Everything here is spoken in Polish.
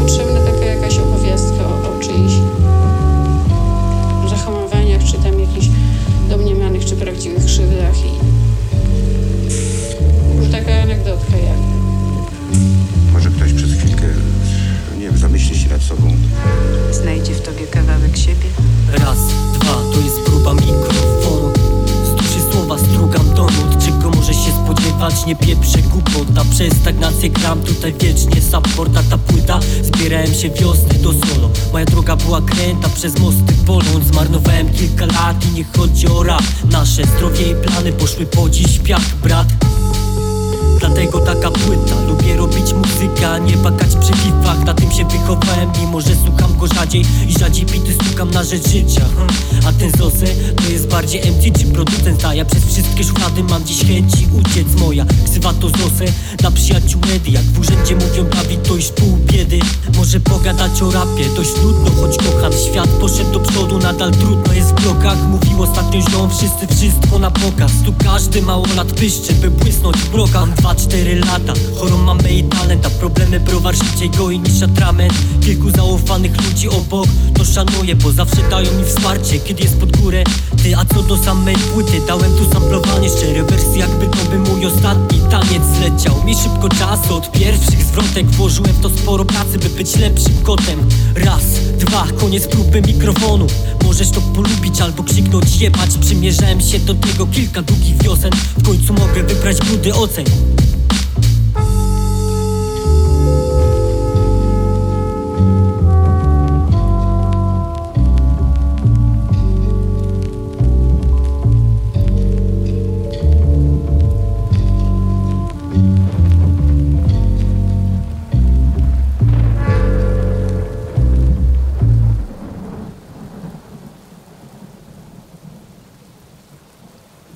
potrzebna taka jakaś opowiastka o czyichś zachowaniach, czy tam jakichś domniemanych, czy prawdziwych krzywdach i taka anegdotka jak. Może ktoś przez chwilkę, nie wiem, zamyśli się nad sobą. Znajdzie w tobie kawałek siebie. Raz, dwa, to jest próba mikrofonu. Z duszy słowa strugam donut. Czego może się spodziewać? Nie pieprzę głupota. Przez stagnację gram tutaj wiecznie support. A ta płyta, zbierałem się wiosny do solo. Moja droga była kręta przez mosty boląc. Zmarnowałem kilka lat i nie chodzi o rap. Nasze zdrowie i plany poszły po dziś w piach, brat. Dlatego taka płyta. Lubię robić muzykę, a nie bakać przy piwach. Na tym się wychowałem, mimo że słucham go rzadziej. I rzadziej bity słucham na rzecz życia. A ten Zose to jest bardziej MC czy producent. A ja przez wszystkie szuflady mam dziś chęci uciec. Moja ksywa to Zose dla przyjaciół Edy. Jak w urzędzie mówią Dawid, to już pół biedy. Może pogadać o rapie, dość nudno, choć kocham świat. Poszedł do przodu, nadal trudno jest w blokach. Mówił ostatnio ziom, wszyscy wszystko na pokaz. Tu każdy małolat pyszczy, by błysnąć w blokach. Mam 2-4 lata, chorą mamę i talent. A problemy browar szybciej goi niż atrament. Kilku zaufanych ludzi obok to szanuję, bo zawsze dają mi wsparcie, kiedy jest pod górę. Ty, a co do samej płyty, dałem tu samplowanie szczere wersje, jakby to był mój ostatni taniec. Zleciał mi szybko czas od pierwszych zwrotek. Włożyłem w to sporo pracy, by być lepszym kotem. Raz, dwa, koniec próby mikrofonu. Możesz to polubić albo krzyknąć jebać. Przymierzałem się do tego kilka długich wiosen. W końcu mogę wybrać brudy ocen.